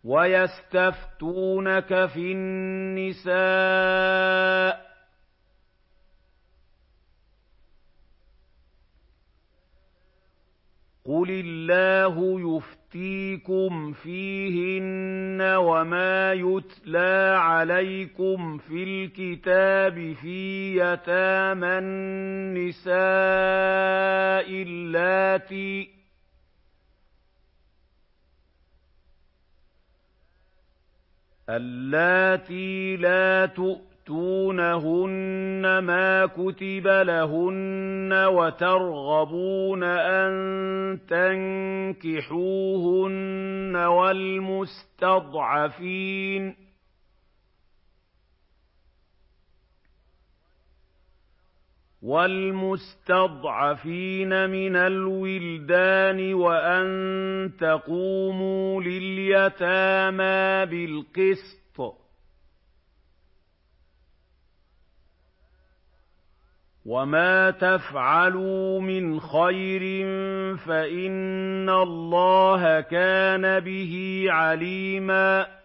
وَيَسْتَفْتُونَكَ فِي النِّسَاءِ ۖ قُلِ اللَّهُ يُفْتِيكُمْ فِيهِنَّ وَمَا يُتْلَىٰ عَلَيْكُمْ فِي الْكِتَابِ فِي يَتَامَى النِّسَاءِ اللَّاتِي لَا تُؤْتُونَهُنَّ مَا كُتِبَ لَهُنَّ وَتَرْغَبُونَ أَن تَنكِحُوهُنَّ وَالْمُسْتَضْعَفِينَ مِنَ الْوِلْدَانِ وَأَن تَقُومُوا لِلْيَتَامَىٰ بِالْقِسْطِ ۚ وَمَا تَفْعَلُوا مِنْ خَيْرٍ فَإِنَّ اللَّهَ كَانَ بِهِ عَلِيمًا